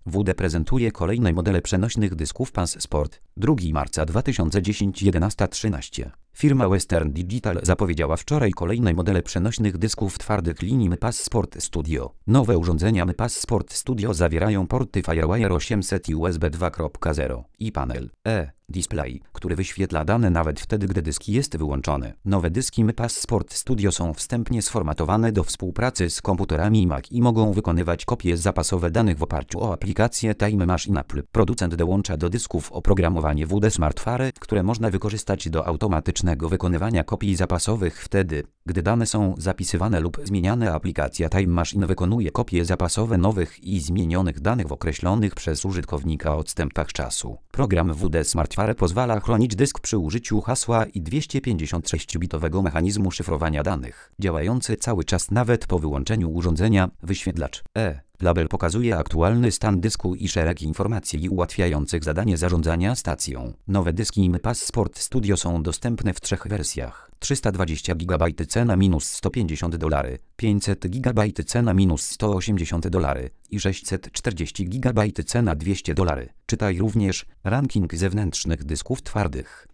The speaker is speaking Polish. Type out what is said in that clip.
WD prezentuje kolejne modele przenośnych dysków Passport. 2 marca 2010 11:13. Firma Western Digital zapowiedziała wczoraj kolejne modele przenośnych dysków twardych linii Passport Studio. Nowe urządzenia Passport Studio zawierają porty FireWire 800 i USB 2.0 i panel display, który wyświetla dane nawet wtedy, gdy dysk jest wyłączony. Nowe dyski Passport Studio są wstępnie sformatowane do współpracy z komputerami Mac i mogą wykonywać kopie zapasowe danych w oparciu o aplikację Time Machine Apple. Producent dołącza do dysków oprogramowanie WD SmartFire, które można wykorzystać do automatycznego wykonywania kopii zapasowych wtedy, gdy dane są zapisywane lub zmieniane. Aplikacja Time Machine wykonuje kopie zapasowe nowych i zmienionych danych w określonych przez użytkownika odstępach czasu. Program WD SmartFire pozwala chronić dysk przy użyciu hasła i 256-bitowego mechanizmu szyfrowania danych, działający cały czas nawet po wyłączeniu urządzenia. Wyświetlacz label pokazuje aktualny stan dysku i szereg informacji ułatwiających zadanie zarządzania stacją. Nowe dyski Passport Studio są dostępne w 3 wersjach. 320 GB cena -$150, 500 GB cena -$180 i 640 GB cena $200. Czytaj również ranking zewnętrznych dysków twardych.